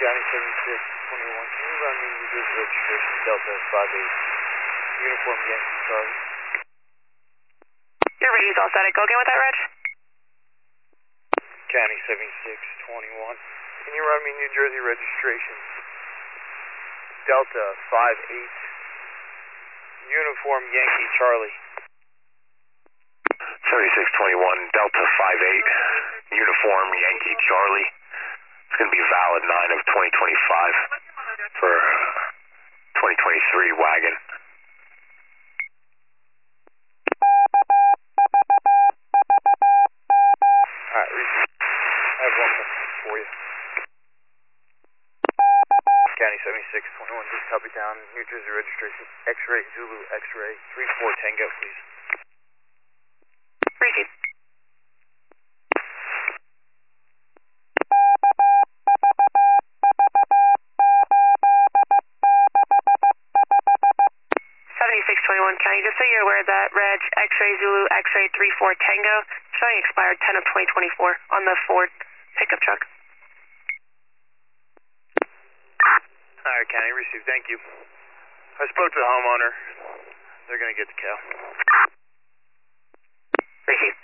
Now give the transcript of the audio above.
County 7621. Can you run me New Jersey registration Delta 58 Uniform Yankee Charlie? Your radio's all set. Go again with that, Reg? County 7621. Can you run me New Jersey registration Delta 58 Uniform Yankee Charlie? 7621 Delta 58 Uniform Yankee Charlie. It's going to be valid 9 of 2025 for 2023 wagon. Alright, I have one for you. County 7621, just copy down New Jersey registration X-Ray Zulu X-Ray 34 Tango, please. Receive. County, just so you're aware that Reg X-Ray Zulu X-Ray 34 Tango showing expired 10 of 2024 on the Ford pickup truck. Alright, County, received. Thank you. I spoke to the homeowner. They're going to get the cow. Receive.